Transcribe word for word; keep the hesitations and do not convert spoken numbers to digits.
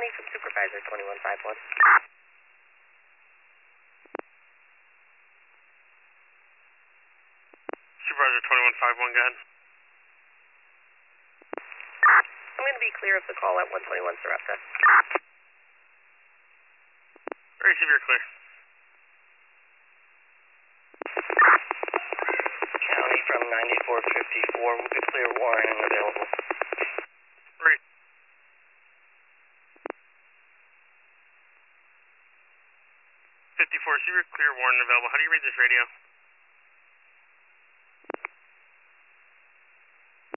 County from Supervisor twenty-one five one. Supervisor twenty-one five one, go ahead. I'm going to be clear of the call at one twenty-one Sarepta. Receive, you're clear. County from ninety-four fifty-four, we'll be clear Warren and available. Three. fifty-four, receive, you're clear Warren and available. How do you read this radio?